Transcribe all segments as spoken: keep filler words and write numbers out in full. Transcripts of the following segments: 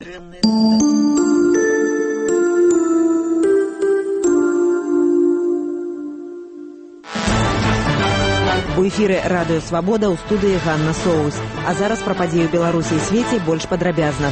дрэнныя. У эфіры радыё Свабода, ў студыі Ганна Соус. А зараз пра падзеі ў Беларусі і свеце больш падрабязна.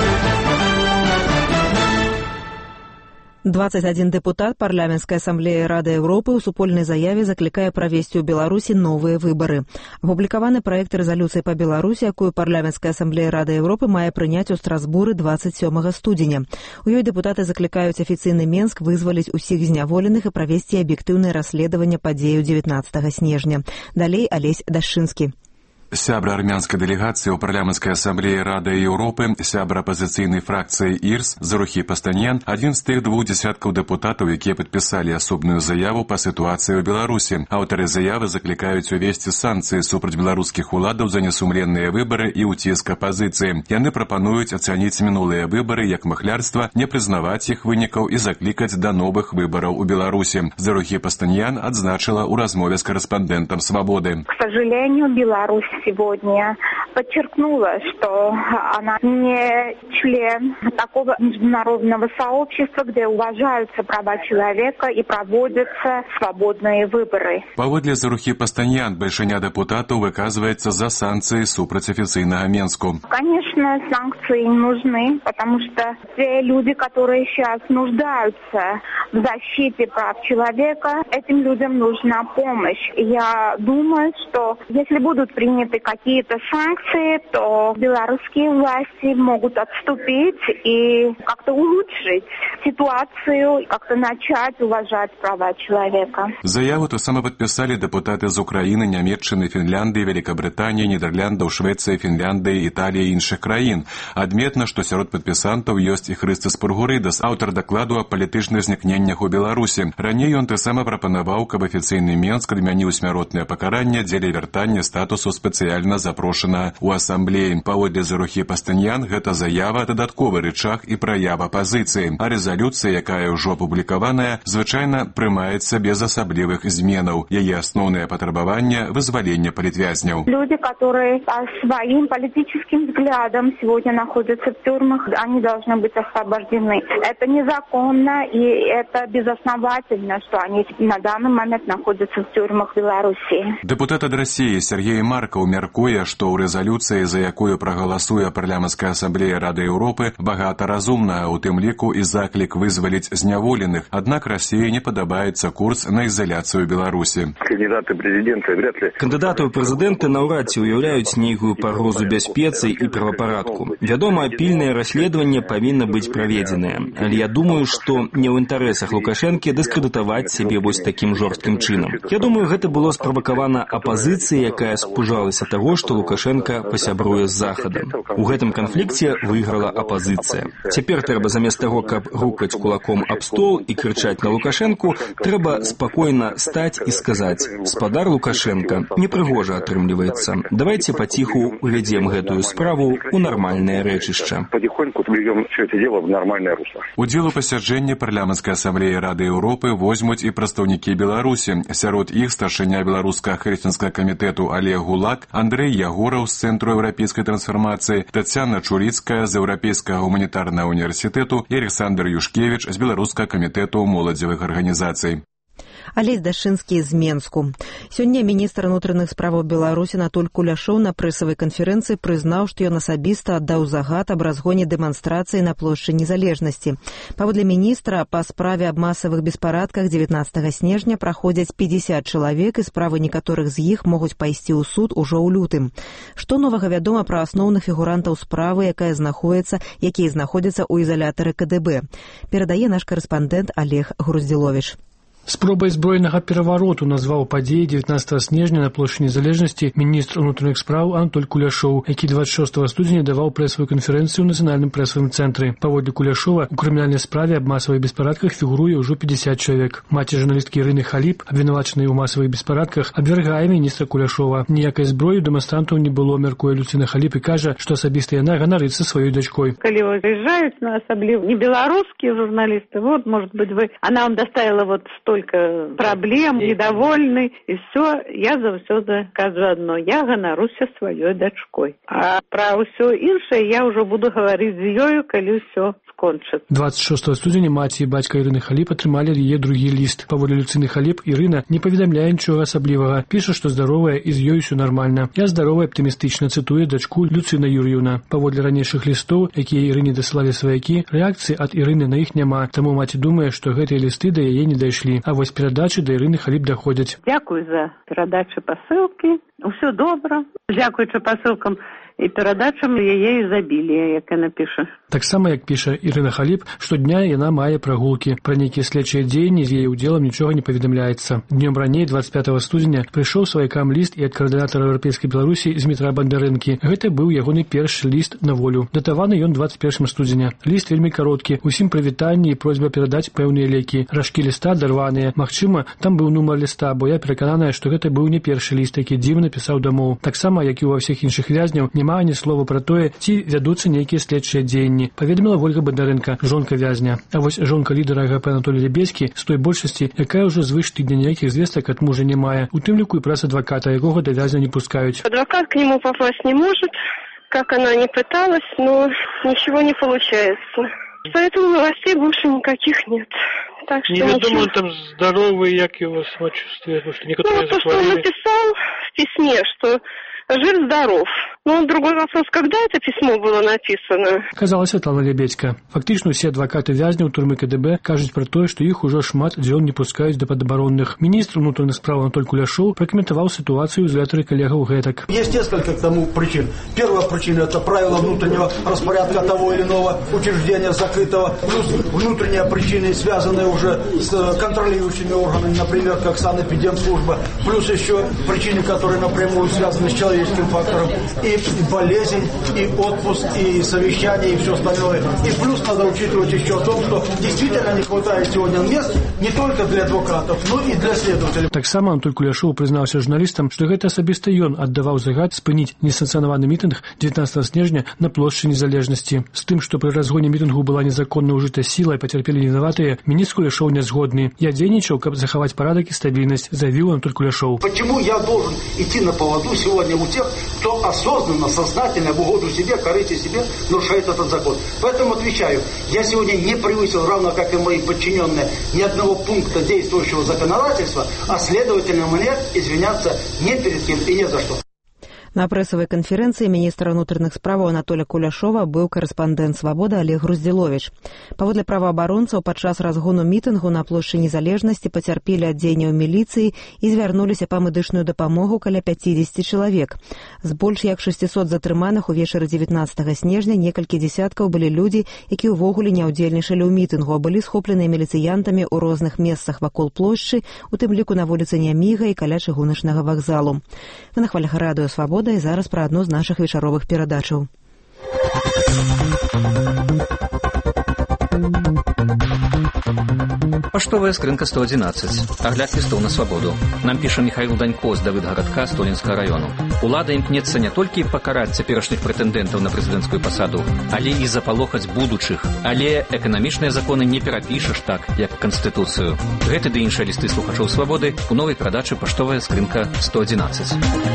двадцать один дэпутат парламенцкай асамблеі Рады Еўропы ў супольнай заяве заклікае правесці ў Беларусі новыя выбары. Апублікаваны праект рэзалюцыі па Беларусі, якую парламенцкая асамблея Рады Еўропы мае прыняць у Страсбуры двадцать сёмага студзеня. У ёй дэпутаты заклікаюць афіцыйны Менск вызваліць усіх зняволеных і правесці аб'ектыўнае расследаванне падзеяў дзевятнаццатага снежня. Далей Алесь Дашчынскі. Сябра армянскай дэлегацыі ў парламенцкай асамблеі Рады Еўропы, сябра апазіцыйнай фракцыі ІРС Зарухі Пастаньян, адзін з тых двух дзясяткаў дэпутатаў, якія падпісалі асобную заяву па сітуацыі ў Беларусі. Аўтары заявы заклікаюць увесці санкцыі супраць беларускіх уладаў за несумленныя выбары і ўціск апазіцыі. Яны прапануюць ацаніць минулыя выбары як махлярства, не прызнаваць іх вынікаў і заклікаць да новых выбараў у Беларусі. Зарухі Пастаньян адзначыла ў размове з карэспандэнтам «Свабоды». К сожалению, Беларусь сегодня подчеркнула, что она не член такого международного сообщества, где уважаются права человека и проводятся свободные выборы. Паводле Зарухі Пастаньян, большиня депутатов выказывается за санкции супраць афіцыйнага Менску. Конечно, санкции нужны, потому что те люди, которые сейчас нуждаются в защите прав человека, этим людям нужна помощь. Я думаю, что если будут приняты какие-то санкции, то белорусские власти могут отступить и как-то улучшить ситуацию, как-то начать уважать права человека. Заяву то само подписали депутаты из Украины, Нямецчыны, Финляндии, Великобритании, Нидерландов, Швеции, Финляндии, Италии и іншых краін. Адметна, што сярод падпісантаў ёсць і Хрыстас Пургурыдас, аўтар дакладу о палітычных знікненнях у Беларусі. Раней ён таксама прапанаваў, каб афіцыйны Менск адмяніў смяротнае пакаранне дзеля вяртання статусу спецыяльна запрошанага ў асамблеі. Паводле Зарухі Пастаньян, гэта заява дадатковы рычаг і праява пазіцыі. А рэзалюцыя, якая ўжо апублікаваная, звычайна прымаецца без асаблівых зменаў. Яе асноўнае патрабаванне – вызвалення палітвязняў. Люди, которые по своим политическим взглядам сегодня находятся в тюрьмах, они должны быть освобождены. Это незаконно и это безосновательно, что они на данный момент находятся в тюрьмах Беларуси. Депутат ад России Сергей Марков мяркуе, што ў рэзалюцыі, за якую прагаласуе парламенцкая асамблея Рады Еўропы, багата разумная, у тым ліку і заклік вызваліць зняволеных. Аднак Расіі не падабаецца курс на ізаляцыю Беларусі. Кандидаты прэзідэнта вряд ли. Кандыдаты ў прэзідэнты наўрад ці ўяўляюць нейкую пагрозу бяспецы і правапарадку. Вядома, пільнае расследаванне павінна быць праведзенае. Але я думаю, што не ў інтарэсах Лукашэнкі дыскрэдытаваць сябе вось такім жорсткім чынам. Я думаю, гэта было справакавана апазіцыяй, якая спужалася таго, што Лукашенко пасябруе з Захадам. У гэтым канфлікце выйграла апазіцыя. Цяпер трэба замест таго, каб рукаць кулаком аб стол і крычаць на Лукашэнку, трэба спакойна стаць і сказаць: «Спадар Лукашенко, непрыгожа атрымліваецца. Давайте паціху увядзем гэтую справу ў нармальнае рэчышча». Потихоньку уведем все это дело в нормальное русло. Удзел у пасяджэнні парламенцкай асамблеі Рады Еўропы возьмуць і прадстаўнікі Беларусі. Сярод іх старшыня беларускага хрысціянскага камітэту Олег Гулак, Андрей Ягораў з Цэнтру еўрапейскай трансфармацыі, Тацяна Чуріцкая з Еўрапейскага гуманітарнага універсітэту і Александр Юшкевіч з Беларускага камітэту моладзевых арганізацый. Алесь Дашчынскі з Менску. Сёння міністр унутраных справаў Беларусі Анатоль Куляшоў на прэсавай канферэнцыі прызнаў, што ён асабіста аддаў загад аб разгоне дэманстрацыі на плошчы Незалежнасці. Паводле міністра, па справе аб масавых беспарадках дзевятнаццатага снежня праходзяць пятьдесят чалавек, і справы некаторых з іх могуць пайсці ў суд ужо ў лютым. Што новага вядома пра асноўных фігурантаў справы, якая знаходзіцца, якія знаходзяцца ў ізалятары ка дэ бэ? Перадае наш карэспандэнт Олег Груздзіловіч. Спробай збройнага перавароту назваў падзеі дзевятнаццатага снежня на плошчы Незалежнасці міністр унутраных спраў Анатоль Куляшоў, які двадцать шостага студзеня даваў прэсавую канферэнцыю ў нацыянальным прэсавым цэнтры. Паводле Куляшова, у крымінальнай справе аб масавых беспарадках фігуруе ўжо пятьдесят чалавек. Маці журналісткі Ірыны Халіп, абвінавачанай у масавых беспарадках, абвяргае міністра Куляшова. Ніякай зброі дэманстрантаў не было, мяркуе Люцына Халіп, і кажа, што асабіста яна ганарыцца сваёй дачкой. Калі выезжаюць на асабліва не беларускія журналісты, вот, может быть, вы, она вам доставила вот сто столько проблем, недовольны, и все. Я заўсёды кажу одно: я ганаруся сваёй дачкой. А про ўсё іншае я ўжо буду гаварыць з ёю, калі ўсё скончыцца. двадцать шостого студзеня маці і бацька Ірыны Халіп атрымалі яе другі ліст. Паводле Люцыны Халіп, Ірына не паведамляе нічога асаблівага. Піша, што здаровая і з ёй усё нармальна. Я здаровая, аптымістычна, цытуе дачку Люцына Юр'еўна. Паводле ранейшых лістоў, якія Ірыне дасылалі сваякі, рэакцыі ад Ірыны на іх няма. Таму маці думае, што гэтыя лісты да яе не дайшлі. А вось перадачы да Ірыны Халіп даходзяць. Дзякуй за перадачы пасылкі. Усё добра. Дзякуючы пасылкам і перадачам яе ізабілія, як яна піша. Таксама, як піша Ірына Халіп, штодня яна мае прагулкі. Пра нейкія следчыя дзеянні з яе ўдзелам нічога не паведамляецца. Днём раней, двадцать пятого студзеня, прыйшоў сваякам ліст і ад каардынатара Еўрапейскай Беларусі Змітра Бандарэнкі. Гэта быў ягоны першы ліст на волю. Датаваны ён двадцать першым студзеня. Ліст вельмі кароткі. Усім прывітанні і просьба перадаць пэўныя лекі. Ражкі ліста дарваныя. Магчыма, там быў нумар ліста, бо я перакананая, што гэта быў не першы ліст, які Дзіма напісаў дамоў. Таксама, як і ва ўсіх іншых вязняў, няма ані слова пра тое, ці вядуцца нейкія следчыя дзеянні, паведаміла Вольга Бандарэнка, жонка вязня. А вось жонка лідара АГП Анатолій Лебедзькі з той большасці, якая ўжо звыш тыдня ніякіх звестак ад мужа не мае, у тым ліку і праз адваката, якога да вязня не пускаюць. Адвокат к нему попасть не может, как она не пыталась, но ничего не получается. Поэтому новостей больше никаких нет. Так что неведомо, ничего... он там здоровый, як его самочувствие, потому что некоторые ну, то, что он написал в письме, что жив-здоров. Ну, другой вопрос, когда это письмо было написано? Казала Святлана Лебедзька. Фактычна ўсе адвакаты вязняў турмы КДБ кажуць пра тое, што іх ужо шмат дзён не пускаюць да падабаронных. Міністр унутраных справ Анатоль Куляшоў пракаментаваў ситуацию ў изоляторе коллегаў гэтак. Есть несколько к тому причин. Первая причина – это правила внутреннего распорядка того или иного учреждения закрытого. Плюс внутренние причины, связанные уже с контролирующими органами, например, как санэпидемслужба. Плюс еще причины, которые напрямую связаны с человеческим фактором. И болезнь, и отпуск, и совещание, и все остальное. И плюс надо учитывать еще о том, что действительно не хватает сегодня мест не только для адвокатов, но и для следователей. Таксама Анатоль Куляшоў прызнаўся журналістам, што гэта асабіста ён аддаваў загад спыніць несанкцыянаваны мітынг дзевятнадцатого снежня на плошчы Незалежнасці. З тым, што пры разгоне мітынгу была незаконна ўжыта сіла і пацярпелі вінаватыя, міністр Куляшоў не згодны. Я дзейнічаў, каб захаваць парадак і стабільнасць, заявіў Анатоль Куляшоў. Почему я должен идти на поводу сегодня у тех, кто осознанно, сознательно, в угоду себе, корыте себе, нарушает этот закон? Поэтому отвечаю, я сегодня не превысил, равно как и мои подчиненные, ни одного пункта действующего законодательства, а следовательно мне извиняться ни перед кем и ни за что. На прэсавай канферэнцыі міністра ўнутраных справаў Анатоля Куляшова быў карэспандэнт «Свабоды» Олег Груздзіловіч. Паводле праваабаронцаў, падчас разгону мітынгу на плошчы Незалежнасці пацярпелі ад дзеянняў міліцыі і звярнуліся па медычную дапамогу каля пяцідзесяці чалавек. З больш як шасцісот затрыманых увечары дзевятнадцатага снежня некалькі дзесяткаў былі людзі, якія ўвогуле не ўдзельнічалі ў мітынгу, а былі схопленыя міліцыянтамі ў розных месцах вакол плошчы, у тым ліку на вуліцы Няміга і каля чыгуначнага вакзалу. Вы на хвалях радыё «Свабода» і зараз пра адну з нашых вечаровых перадачаў. Паштовая скрынка сто адзінаццаць. Агляд лістоў на свабоду. Нам піша Михаил Данько з Давыдгарадка Столінскага району. Улада імкнецца не толькі пакараць цяперашніх прэтэндэнтаў на прэзідэнцкую пасаду, але і запалохаць будучых. Але эканамічныя законы не перапішаш так, як Канстытуцыю. Гэты ды іншыя лісты слухачоў свабоды у новай перадачы «Паштовая скрынка сто адзінаццаць».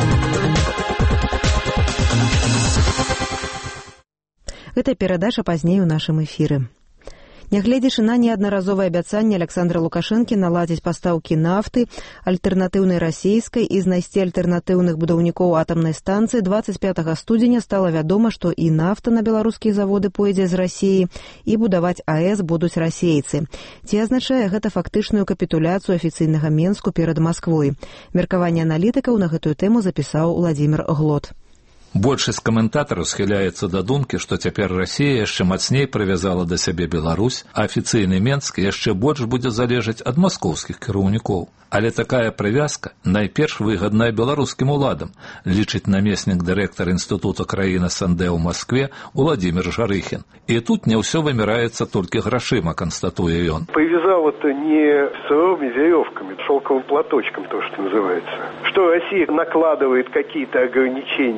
Гэта перадача пазней у нашым эфіры. Нягледзячы на неаднаразовае абяцанне Александра Лукашэнкі наладзіць пастаўкі нафты, альтэрнатыўнай расійскай і знайсці альтэрнатыўных будаўнікоў атамнай станцыі, двадцать пятого студзеня стала вядома, што і нафта на беларускія заводы пойдзе з Расіі, і будаваць АЭС будуць расейцы. Ці азначае гэта фактычную капітуляцыю афіцыйнага Менску перад Масквой? Меркаванне аналітыкаў на гэтую тэму запісаў Уладзімір Глот. Большасць каментатараў схіляецца да думкі, што цяпер Расія яшчэ мацней прывязала да сябе Беларусь, а афіцыйны Менск яшчэ больш будзе залежаць ад маскоўскіх кіраўнікоў. Але такая прывязка найперш выгадная беларускім уладам, лічыць намеснік дырэктара Інстытута краіны СНД ў Маскве Уладзімір Жарыхін. І тут не ўсё вымираецца толькі грашыма, констатуе ён. Повязал это не сырыми веревками, шелковым платочком, то, что называется. Что Россия накладывает какие-то ограничения на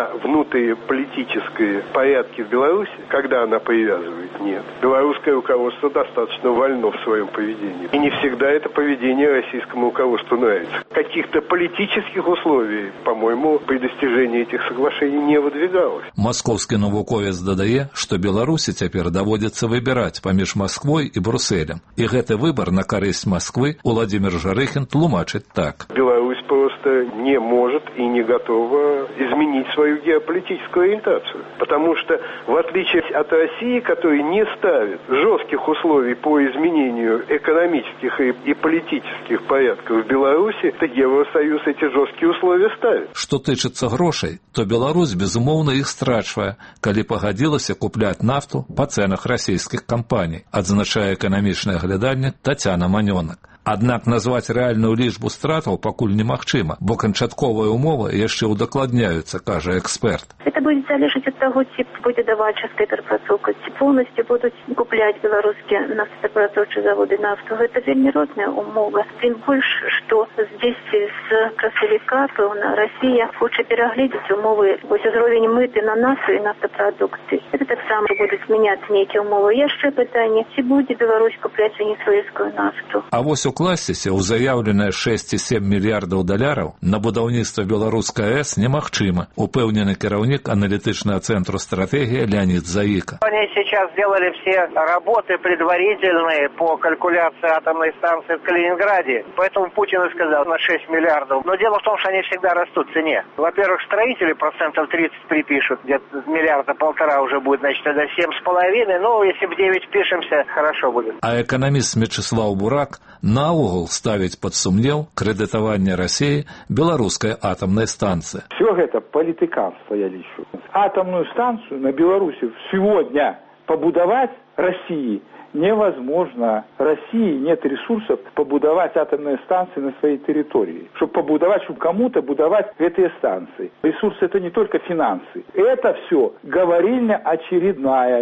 на внутриполитические порядки в Беларуси, когда она привязывает, нет. Белорусское руководство достаточно вольно в своем поведении. И не всегда это поведение российскому руководству нравится. Каких-то политических условий, по-моему, при достижении этих соглашений не выдвигалось. Московский навуковец дадае, што Беларусі цяпер даводзіцца выбіраць паміж Москвой і Брусселем. І гэты выбор на карысць Москвы Владимир Жарыхін тлумачыць так. Беларусь просто не может и не готова изменить свою геополитическую ориентацию. Потому что, в отличие от России, которая не ставит жестких условий по изменению экономических и, и политических порядков в Беларуси, то Евросоюз эти жесткие условия ставит. Што тычыцца грошай, то Беларусь, безумоўна, іх страчвае, калі пагадзілася купляць нафту па цэнах расійскіх кампаній, адзначае эканамічнае глядальне Тацяна Манёнак. Аднак назваць рэальную лічбу стратаў пакуль немагчыма, бо канчатковыя умовы яшчэ ўдакладняюцца, кажа эксперт. Это будет залежать от того, ці будет давальча перапрацоўка, ці полностью будут куплять белорусские нафтоперапрацоўчыя заводы нафту. Это вельмі розныя умовы. Тем больше, что здесь с красавіка, пэўна, Россия хоча перагледзець умовы, вось узровень мыты на нафту и нафтопродукты. Это так само будут меняться некие умовы. Яшчэ пытанне, ці будзе Беларусь купляць венесуэльскую нафту. А вось укласціся ў заяўленыя шэсць і сем мільярдаў даляраў на будаўніцтва беларускай АЭС немагчыма, упэўнены кіраўнік аналітычнага цэнтру стратегія Леонид Заика. Они сейчас сделали все работы предварительные по калькуляции атомной станции в Калининграде. Поэтому Путин и сказал на шесть миллиардов. Но дело в том, что они всегда растут в цене. Во-первых, строители процентов тридцать припишут, где-то миллиарда полтора уже будет, значит, тогда семь с половиной. Ну, если в девять пишемся, хорошо будет. А экономист Мячеслав Бурак наогул ставить под сумнеў крэдытаванне России беларускай атомной станции. Все это политиканство, я лечу. Атомную станцию на Беларуси сегодня побудовать России невозможно. России нет ресурсов побудовать атомные станции на своей территории. Чтобы побудовать, чтобы кому-то будовать эти станции. Ресурсы это не только финансы. Это все говорильня очередная.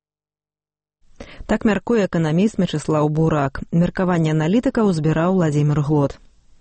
Так мяркуе эканаміст Мячеслав Бурак. Меркаванне аналітыкаў збіраў Владимир Глот.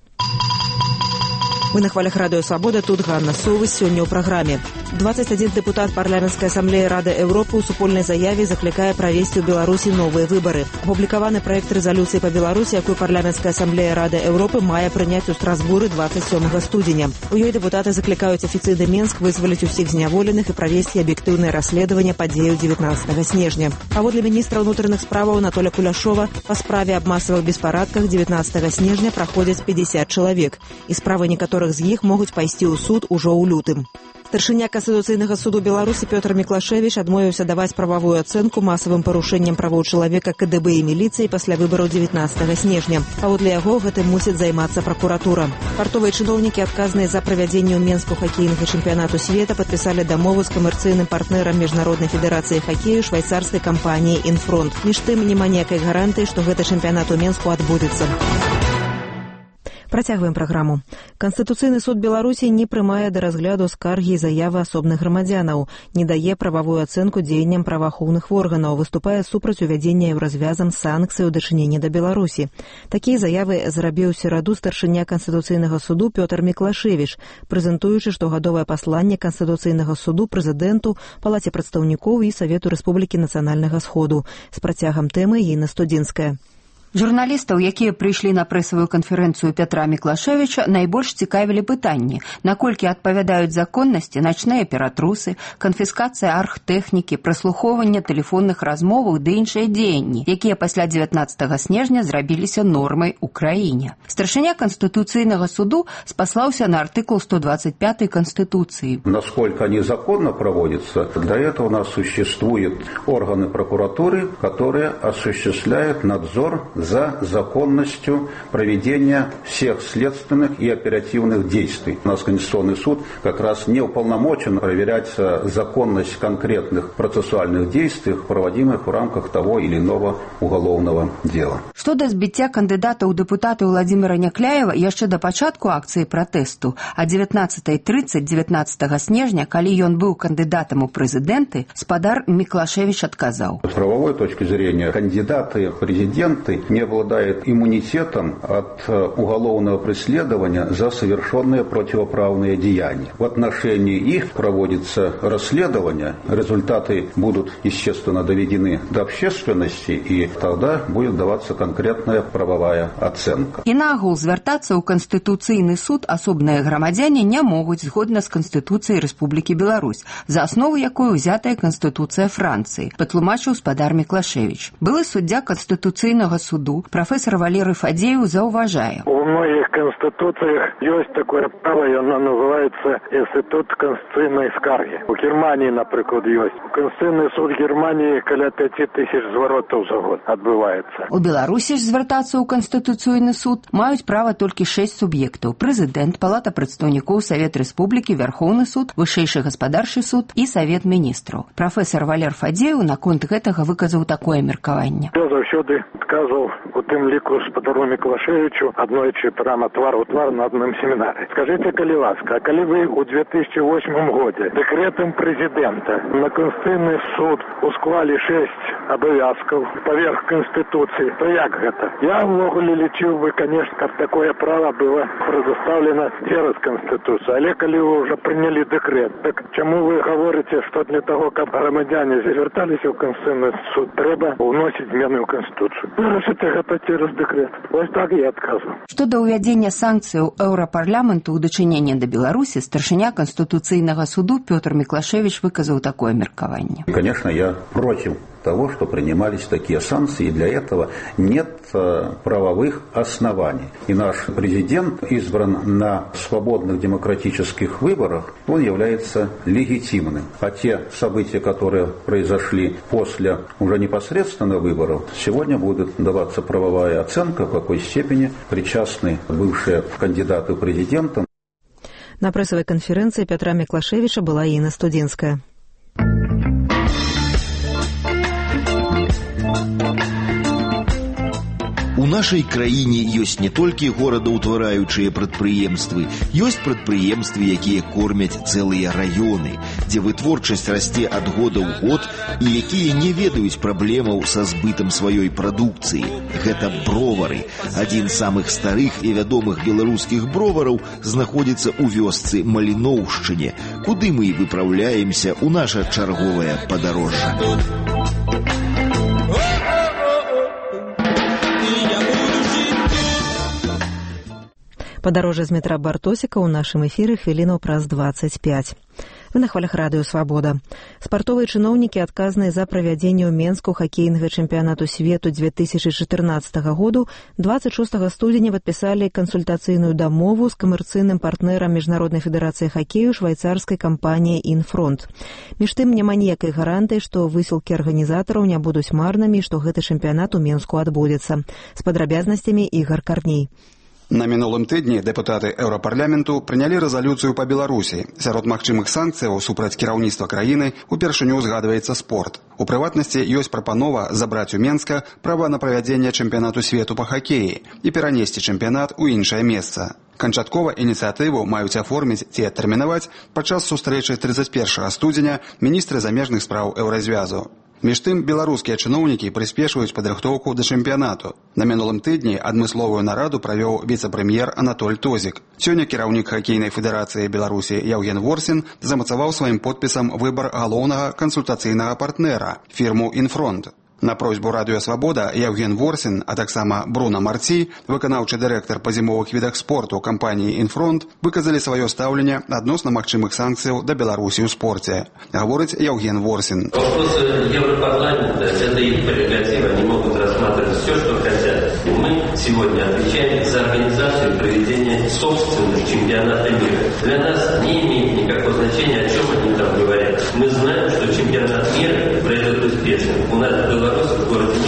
Вы на хвалях радыё «Свабода», тут Ганна Совы. Сёння ў праграме. двадцать один дэпутат парламенцкай асамблеі Рады Еўропы ў супольнай заяве заклікае правесці ў Беларусі новыя выбары. Апублікаваны праект рэзалюцыі па Беларусі, якую парламенцкая асамблея Рады Еўропы мае прыняць у Страсбуры двадцать сёмага студзеня. У ёй дэпутаты заклікаюць афіцыйны Менск вызваліць усіх зняволеных і правесці аб'ектыўнае расследаванне падзеяў дзевятнаццатага снежня. Паводле міністра ўнутраных справаў Анатоля Куляшова, па справе аб масавых беспарадках дзевятнаццатага снежня праходзяць пятьдесят чалавек, і справы некаторых з іх могуць пайсці ў суд ужо ў лютым. Старшыня Канстытуцыйнага суду Беларусі Пётр Міклашевіч адмовіўся даваць прававую ацэнку масавым парушэнням правоў чалавека КДБ і міліцыі пасля выбараў дзевятнаццатага снежня. Паводле яго гэтым мусіць займацца пракуратура. Партовыя чыноўнікі, адказныя за правядзенне ў Менску хакейнага чэмпіянату света, падпісалі дамову з камерцыйным партнерам міжнароднай федэрацыі хакею швайцарскай кампаніі «Інфронт». Між тым, няма ніякай гарантыі, што гэты чэмпіянат у Менску адбудзецца. Працягваем праграму. Канстытуцыйны суд Беларусі не прымае да разгляду скаргі і заявы асобных грамадзянаў, не дае прававую ацэнку дзеянням праваахоўных органаў, выступае супраць увядзення еўразвязам санкцый у дачыненні да Беларусі. Такія заявы зрабіў у сераду старшыня Канстытуцыйнага суду Пётр Міклашевіч, прэзентуючы штогадовае пасланне Канстытуцыйнага суду прэзідэнту, Палаце прадстаўнікоў і Савету Рэспублікі Нацыянальнага Сходу. З працягам тэмы Інна Студзінская. Журналістаў, якія прыйшлі на прэсавую канферэнцыю Пятра Міклашевіча, найбольш цікавілі пытанні, наколькі адпавядаюць законнасці начныя ператрусы, канфіскацыя архтэхнікі, праслухоўванне тэлефонных размоваў ды іншыя дзеянні, якія пасля дзевятнаццатага снежня зрабіліся нормай у краіне. Старшыня Конституцыйнага суду спаслаўся на артыкул сто двадцать пять Конституции. Насколько они законно проводятся, для этого у нас существуют органы прокуратуры, которые осуществляют надзор за законностью проведения всех следственных и оперативных действий. У нас Конституционный суд как раз не уполномочен проверять законность конкретных процессуальных действий, проводимых в рамках того или иного уголовного дела. Что Што да збіцця кандыдата ў дэпутаты Владзіміра Някляева яшчэ да пачатку акцыі пратэсту, а дзевятнаццатая трыццаць дзевятнаццатага снежня, калі ён быў кандыдатам у прэзідэнты, спадар Міклашевіч адказаў. С правовой точки зрения, кандидаты в президенты не обладают иммунитетом от уголовного преследования за совершенные противоправные деяния. В отношении их проводится расследование, результаты будут, естественно, доведены до общественности, и тогда будет даваться конкретная правовая оценка. І нагул звяртацца ў Канстытуцыйны суд асобныя грамадзяне не могуць згодна з Канстытуцыяй Рэспублікі Беларусь, за аснову якой узятая Канстытуцыя Францыі, патлумачыў спадар Міклашевіч. Былы суддзя Канстытуцыйнага суду, прафесор Валерый Фадеев заўважае. У многих конституциях есть такое право, и оно называется институт конституционной скарги. У Германии, например, есть. Конституционный суд Германии каля пяти тысяч зворотов за год отбывается. У Беларусі ж звяртацца ў Канстытуцыйны суд маюць права толькі шэсць суб'ектаў: прэзідэнт, палата прадстаўнікоў, Савет Рэспублікі, Вярхоўны суд, вышэйшы гаспадарчы суд і Савет міністраў. Прафесор Валер Фадеев наконт гэтага выказаў такое меркаванне. Я заўсёды адказваў у тым ліку спадару Міклашевічу аднойчы прямо твар у твар на адным семінары. Скажите, калі ласка, а калі вы у две тысячи восьмом годзе дэкрэтам прэзідэнта на Конституцыйны суд усклалі шэсць абавязкаў паверх Конституцыі, то як гэта? Я ўвогуле лічыў бы, конечно, каб такое право было предоставлено через Конституцию. Але калі вы уже приняли декрет, так чему вы говорите, что для того, каб громадяне звертались в Конституційний суд, треба вносить змены в Конституцию? Вырашите гэта через декрет. Вось так я отказываю. Што да ўвядзення санкцыяў Еўрапарламенту ў дачыненні да Беларусі, старшыня Конституцыйнага суду Пётр Міклашевіч выказаў такое меркаванне. Конечно, я против того, что принимались такие санкции, и для этого нет э, правовых оснований. И наш президент избран на свободных демократических выборах, он является легитимным. А те события, которые произошли после уже непосредственно выборов, сегодня будет даваться правовая оценка, в какой степени причастны бывшие кандидаты в президенты. На прессовой конференции Петра Міклашевича была Инна Студинская. У нашай краіне ёсць не толькі горадаўтвараючыя прадпрыемствы, ёсць прадпрыемствы, якія кормяць цэлыя раёны, дзе вытворчасць расце ад года ў год і якія не ведаюць праблемаў са збытам сваёй прадукцыі. Гэта бровары. Адзін з самых старых і вядомых беларускіх бровараў знаходзіцца ў вёсцы Маліноўшчыне, куды мы і выпраўляемся ў наша чарговае падарожжа. Падарожжа з метра Бартосіка ў нашым эфіры хвілінаў праз дваццаць пяць. Вы на хвалях радыё «Свабода». Спартовыя чыноўнікі, адказныя за правядзенне ў Менску хакейнага чэмпіянату свету две тысячы чатырнаццатага году, дваццаць шостага студзеня падпісалі кансультацыйную дамову з камерцыйным партнерам Міжнароднай федэрацыі хакею швайцарскай кампаніяй «Інфронт». Між тым, няма ніякай гарантыі, што высілкі арганізатараў не будуць марнымі і што гэты чэмпіянат у Менску адбудзецца. З падрабязнасцямі Ігар Карней. На мінулым тыдні дэпутаты Еўрапарламенту прынялі рэзалюцыю па Беларусі. Сярод магчымых санкцыяў супраць кіраўніцтва краіны упершыню узгадваецца спорт. У прыватнасці ёсць прапанова забраць у Менска права на правядзенне чэмпіянату свету па хакеі і перанесці чэмпіянат у іншае месца. Канчаткова ініцыятыву маюць аформіць ці адтэрмінаваць падчас сустрэчы трыццаць першага студзеня міністры замежных спраў Еўразвязу. Між тым, беларускія чыноўнікі прыспешваюць падрыхтоўку да чэмпіянату. На мінулым тыдні адмысловую нараду правёў віцэ-прэм'ер Анатоль Тозік. Сёння кіраўнік хакейнай федэрацыі Беларусі Яўген Ворсін замацаваў сваім подпісам выбар галоўнага кансультацыйнага партнера – фірму «Інфронт». На просьбу радыё «Свабода» Яўген Ворсін, а таксама Бруно Марці, выканаўчы дырэктар па зімовых відах спорту кампаніі «Інфронт», выказалі сваё стаўленне адносна магчымых санкцыяў да Беларусі ў спорце. Гаворыць Яўген Ворсін. Вопросы Европарламента – это их прерогатива, они могут рассматривать все, что хотят. Мы сегодня отвечаем за организацию и проведение собственных чемпионатов мира. Для нас не имеет никакого значения, о чем они там говорят. Мы знаем, что чемпионат мира пройдет успешно. У нас в Беларуси, в городе Минск,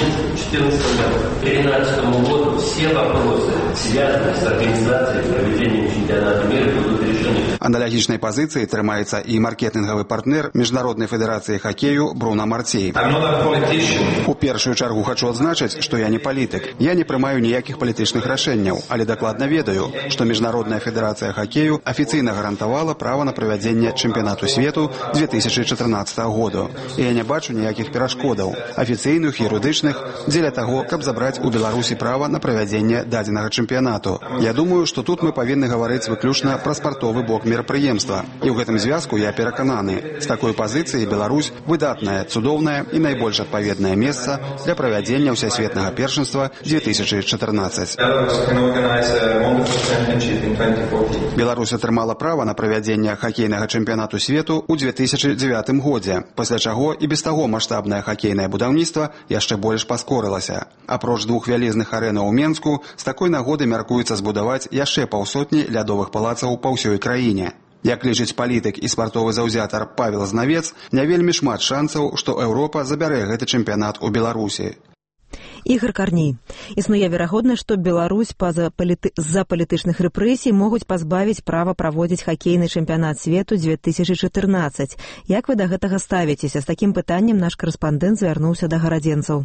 четырнадцатом году. К две тысячи тринадцатому году все вопросы, связанные с организацией и проведением чемпионата мира, будут решены. Аналогичнай пазіцыі трымаецца і маркетынгавы партнер міжнароднай федэрацыі хакею Бруно Марцей. У першую чаргу хочу адзначыць, што я не палітык. Я не прымаю ніякіх палітычных рашэнняў, але дакладна ведаю, што міжнародная федэрацыя хакею афіцыйна гарантавала права на правядзенне чэмпіянату свету две тысячи чатырнаццатага году. І я не бачу ніякіх перашкодаў, афіцыйных і юрыдычных, дзеля таго, каб забраць у Беларусі права на правядзенне дадзенага чэмпіянату. Я думаю, што тут мы павінны гаварыць выключна пра спартовы бок мерапрыемства. І ў гэтым звязку я перакананы. З такой пазіцыі Беларусь выдатнае, цудоўнае і найбольш адпаведнае месца для правядзення ўсясветнага першынства две тысячи чатырнаццаць. Беларусь атрымала права на правядзенне хакейнага чэмпіянату свету ў две тысячи дзевятым годзе, пасля чаго і без таго маштабнае хакейнае будаўніцтва яшчэ больш паскорылася. Апроч двух вялізных арэнаў у Менску, з такой нагоды мяркуецца збудаваць яшчэ паўсотні лядовых палацаў па ўсёй краіне. Як лічыць палітык і спартовы заўзятар Павел Знавец, не вельмі шмат шансаў, што Еўропа забярэ гэты чэмпіянат у Беларусі. Ігор Карней. Існуе верагоднасць, што Беларусь па-за паліты... з-за палітычных рэпрэсій могуць пазбавіць права праводзіць хакейны чэмпіянат свету две тысячи чатырнаццаць. Як вы да гэтага ставіцеся? З такім пытаннем наш корэспандэнт звярнуўся да гарадзенцаў.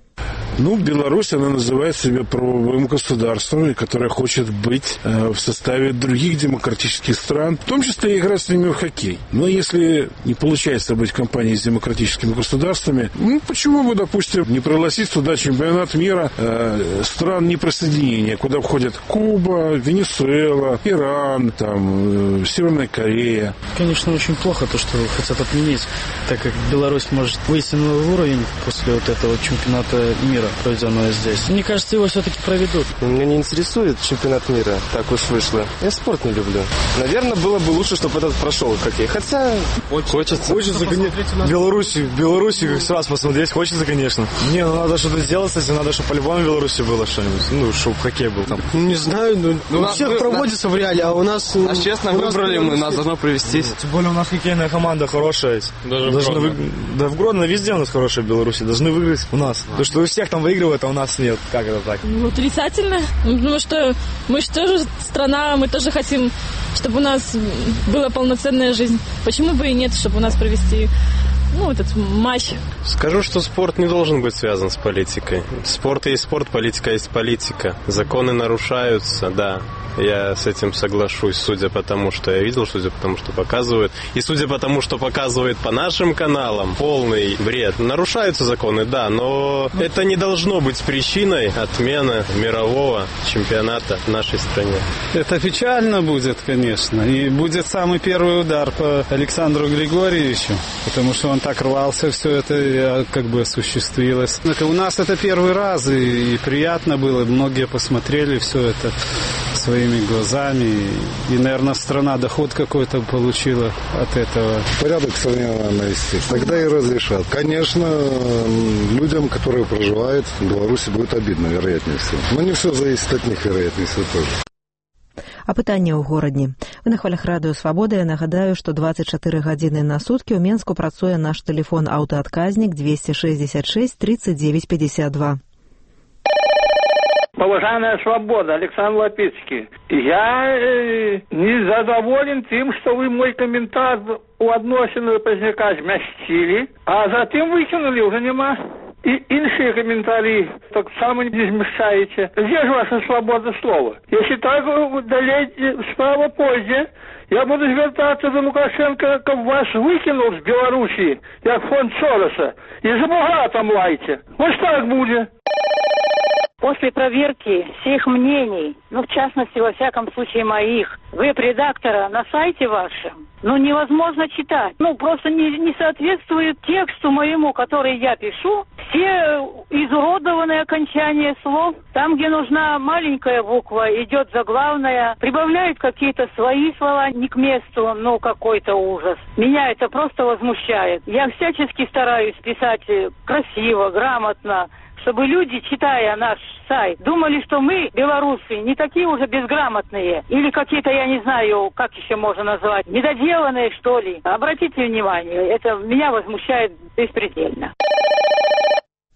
Ну, Беларусь, она называет себя правовым государством, которое хочет быть э, в составе других демократических стран, в том числе и играть с ними в хоккей. Но если не получается быть компанией с демократическими государствами, ну, почему бы, допустим, не пригласить туда чемпионат мира э, стран неприсоединения, куда входят Куба, Венесуэла, Иран, там, э, Северная Корея. Конечно, очень плохо то, что хотят отменить, так как Беларусь может выйти на новый уровень после вот этого чемпионата мира, проведенного здесь. Мне кажется, его все-таки проведут. Меня не интересует чемпионат мира, так уж вышло. Я спорт не люблю. Наверное, было бы лучше, чтобы этот прошел хоккей. Хотя хочется. Хочется, конечно. Беларусь, Беларусь как раз посмотреть хочется, конечно. Не, ну надо что-то сделать с этим, надо, чтобы по-любому в Беларуси было что-нибудь. Ну, чтобы хоккей был там. Не знаю, но ну, у всех вы, проводится нас, в реале, а у нас... Нас честно выбрали, мы, нас должно провестись. Тем более у нас хоккейная команда хорошая. Даже должны в Гродно. Вы... Да, в Гродно везде у нас хорошая в Беларуси. Должны выиграть у нас. А. То, что у всех там выигрывают, а у нас нет. Как это так? Ну, отрицательно. Потому что мы же тоже страна, мы тоже хотим, чтобы у нас была полноценная жизнь. Почему бы и нет, чтобы у нас провести ну, этот матч? Скажу, что спорт не должен быть связан с политикой. Спорт есть спорт, политика есть политика. Законы нарушаются, да. Я с этим соглашусь, судя по тому, что я видел, судя по тому, что показывают. И судя по тому, что показывают по нашим каналам, полный бред. Нарушаются законы, да, но это не должно быть причиной отмены мирового чемпионата в нашей стране. Это печально будет, конечно. И будет самый первый удар по Александру Григорьевичу, потому что он так рвался, все это как бы осуществилось. Это у нас это первый раз, и, и приятно было. Многие посмотрели все это своими глазами. И, наверное, страна доход какой-то получила от этого. Порядок стране навести. Тогда и разрешат. Конечно, людям, которые проживают в Беларуси, будет обидно, вероятнее всего. Но не все зависит от них, вероятнее всего, тоже. Апытанне ў горадні. Вы на хвалях радыё Свабода. Я нагадаю, што дваццаць чатыры гадзіны на суткі ў Менску працуе наш тэлефон аўтаадказнік двести шестьдесят шесть тридцать девять пятьдесят два. Уважаемая Свобода, Александр Лапицкий, я э, незадоволен тем, что вы мой комментарий у адносіны пазняка змясцілі, а затым выкинули, уже нема. И іншыя комментарии так само не змяшчаеце. Где же ваша свобода слова? Если так далей справа пойдзе, я буду звертаться до Лукашенко, каб вас выкинул с Белоруссии, як фонд Сороса, и за Бога там лайте. Вот так будет. После проверки всех мнений, ну, в частности, во всяком случае, моих, веб-редактора на сайте вашем, ну, невозможно читать. Ну, просто не, не соответствует тексту моему, который я пишу. Все изуродованные окончания слов. Там, где нужна маленькая буква, идет заглавная. Прибавляют какие-то свои слова не к месту, ну, какой-то ужас. Меня это просто возмущает. Я всячески стараюсь писать красиво, грамотно, чтобы люди, читая наш сайт, думали, что мы, белорусы, не такие уже безграмотные. Или какие-то, я не знаю, как еще можно назвать, недоделанные, что ли. Обратите внимание, это меня возмущает беспредельно.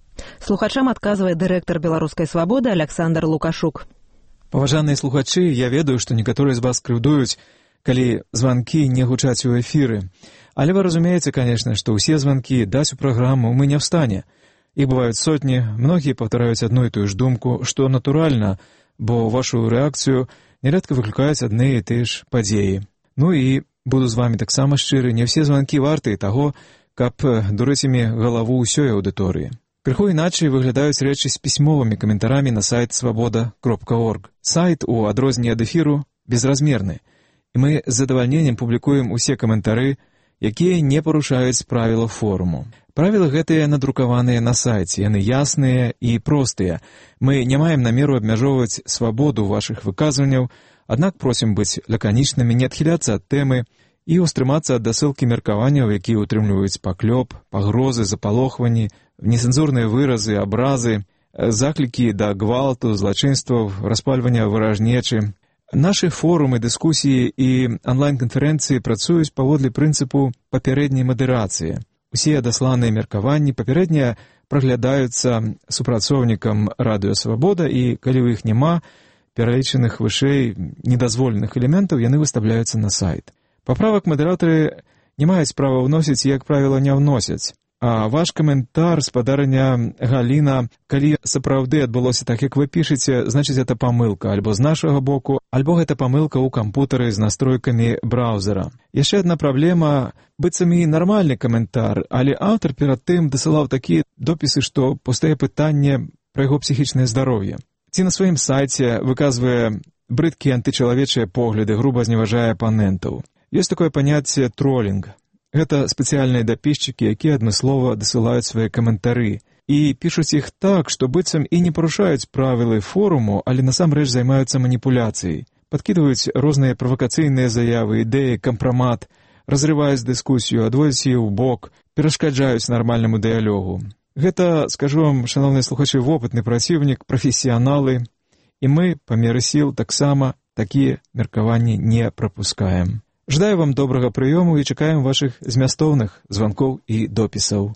Слухачам адказвае дырэктар беларускай свабоды Александр Лукашук. Паважаныя слухачы, я ведаю, што некаторыя з вас крыўдуюць, калі званкі не гучаць у эфіры. Але вы разумееце, конечно, што ўсе званкі даць у праграму мы не встане. Іх бываюць сотні, многія паўтараюць адну і тую ж думку, што натуральна, бо вашу рэакцыю нярэдка выклікаюць адны і тыя ж падзеі. Ну і буду з вамі таксама шчыры, не ўсе званкі вартыя таго, каб дурыць імі галаву ўсёй аўдыторыі. Крыху іначай выглядаюць рэчы з пісьмовымі каментарамі на сайт свабода кропка орг. Сайт, у адрозненне ад эфіру, безразмерны, і мы з задавальненнем публікуем усе каментары, якія не парушаюць правіла форуму. Правілы гэтыя надрукаваныя на сайце, яны ясныя і простыя. Мы не маем намеру абмяжоўваць свабоду вашых выказванняў, аднак просім быць лаканічнымі, не адхіляцца ад тэмы і ўстрымацца ад дасылкі меркаванняў, якія ўтрымліваюць паклёп, пагрозы, запалохванні, нецэнзурныя выразы, абразы, заклікі да гвалту, злачынстваў, распальвання варажнечы. Нашы форумы, дыскусіі і онлайн-канферэнцыі працуюць паводле прынцыпу папярэдняй мадэрацыі. Усе адасланыя меркаванні папярэдне праглядаюцца супрацоўнікам радыё «Свабода», і калі ў іх няма пералічаных вышэй недазволеных элементаў, яны выстаўляюцца на сайт. Паправак мадэратары не маюць права ўносіць і, як правіла, не ўносяць. А ваш каментар, спадарня Галіна, калі сапраўды адбылося так, як вы пішаце, значыць, гэта памылка альбо з нашага боку, альбо гэта памылка ў кампутары з настройкамі браузера. Яшчэ адна праблема, быццам і нармальны каментар, але аўтар перад тым дасылаў такія допісы, што пустае пытанне пра яго псіхічнае здароўе. Ці на сваім сайце выказвае брыдкія антычалавечыя погляды, груба зневажае апанентаў. Ёсць такое паняцце тролінг. Гэта спецыяльныя дапісчыкі, якія адмыслова дасылаюць свае каментары. І пішуць іх так, што быццам і не парушаюць правілы форуму, але насамрэч займаюцца маніпуляцыяй. Падкідваюць розныя правакацыйныя заявы, ідэі, кампрамат, разрываюць дыскусію, адводзяць яе ў бок, перашкаджаюць нармальнаму дыялогу. Гэта, скажу вам, шановныя слухачы, вопытны праціўнік, прафесіяналы, і мы, па меры сіл, таксама такія меркаванні не прапускаем. Жадаю вам добрага прыёму і чакаем вашых змястоўных званкоў і допісаў.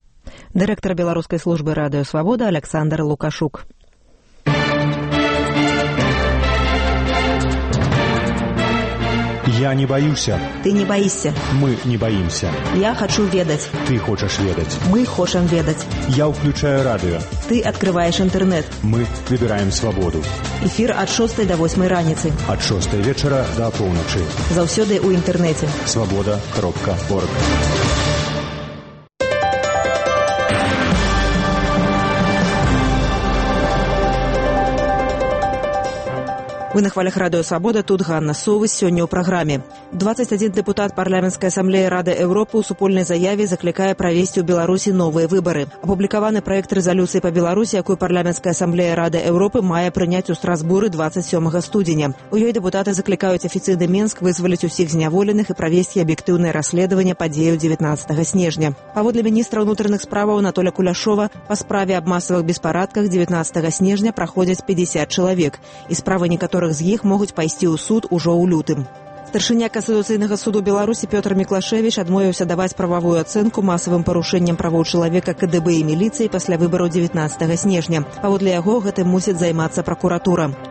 Дырэктар беларускай службы радыё «Свабода» Александр Лукашук. Я не боюся. Ты не боишься. Мы не боимся. Я хочу ведать. Ты хочешь ведать. Мы хочем ведать. Я включаю радио. Ты открываешь интернет. Мы выбираем свободу. Эфир от шостой до восьмой раніцы. От шостой вечера до полночи. Заўсёды ў інтэрнэце. свобода кропка орг. Вы на хвалях радыё «Свабода», тут Ганна Совы, сёння ў праграме. дваццаць адзін дэпутат парламенцкай асамблеі Рады Еўропы ў супольнай заяве заклікае правесці ў Беларусі новыя выбары. Апублікаваны праект рэзалюцыі па Беларусі, якую парламенцкая асамблея Рады Еўропы мае прыняць у Страсбуры дваццаць сёмага студзеня. У ёй дэпутаты заклікаюць афіцыйны Менск вызваліць усіх зняволеных і правесці аб'ектыўнае расследаванне падзеяў дзевятнаццатага снежня. Паводле міністра ўнутраных справаў Анатоля Куляшова, па справе аб масавых беспарадках дзевятнаццатага снежня праходзяць пятьдесят чалавек, і справы некаторых з іх могуць пайсці ў суд ужо ў лютым. Старшыня Кансстытуцыйнага суду Беларусі Пётр Міклашевіч адмовіўся даваць прававую ацэнку масавым парушэнням правоў чалавека КДБ і міліцыі пасля выбараў дзевятнаццатага снежня. Паводле яго гэтым мусіць займацца пракуратура.